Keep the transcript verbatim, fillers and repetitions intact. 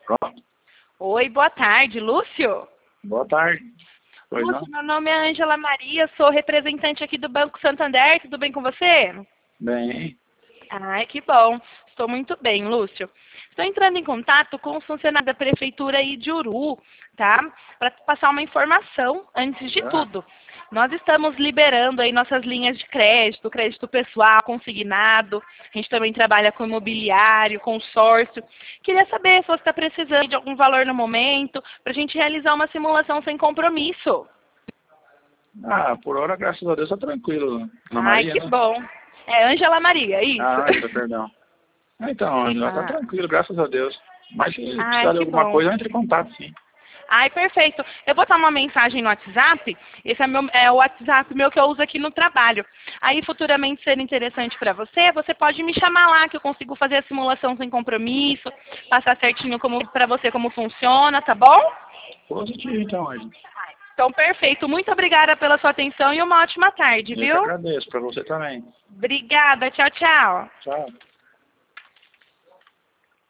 Pronto. Oi, boa tarde, Lúcio. Boa tarde. Pois Lúcio, não? meu nome é Ângela Maria, sou representante aqui do Banco Santander, tudo bem com você? Bem, Ai, que bom. Estou muito bem, Lúcio. Estou entrando em contato com o funcionário da Prefeitura aí de Uru, tá? Para passar uma informação antes de ah, tudo. Nós estamos liberando aí nossas linhas de crédito, crédito pessoal, consignado. A gente também trabalha com imobiliário, consórcio. Queria saber se você está precisando de algum valor no momento, para a gente realizar uma simulação sem compromisso. ah, por hora, graças a Deus, tá tranquilo. Ana Ai, Maria, que né? bom. É Ângela Maria, isso. Ah, Ângela, perdão. Ah, Então, Ângela, tá Ah, tranquilo, graças a Deus. Mas se ai, precisar de que alguma bom. coisa, entre em contato, sim. Ai, perfeito. Eu vou botar uma mensagem no WhatsApp. Esse é, meu, é o WhatsApp meu que eu uso aqui no trabalho. Aí, futuramente, ser interessante para você, você pode me chamar lá, que eu consigo fazer a simulação sem compromisso, passar certinho como para você como funciona, tá bom? Positivo, então, Ângela. Então, perfeito. Muito obrigada pela sua atenção e uma ótima tarde, Eu que viu? agradeço, pra você também. Obrigada. Tchau, tchau. Tchau.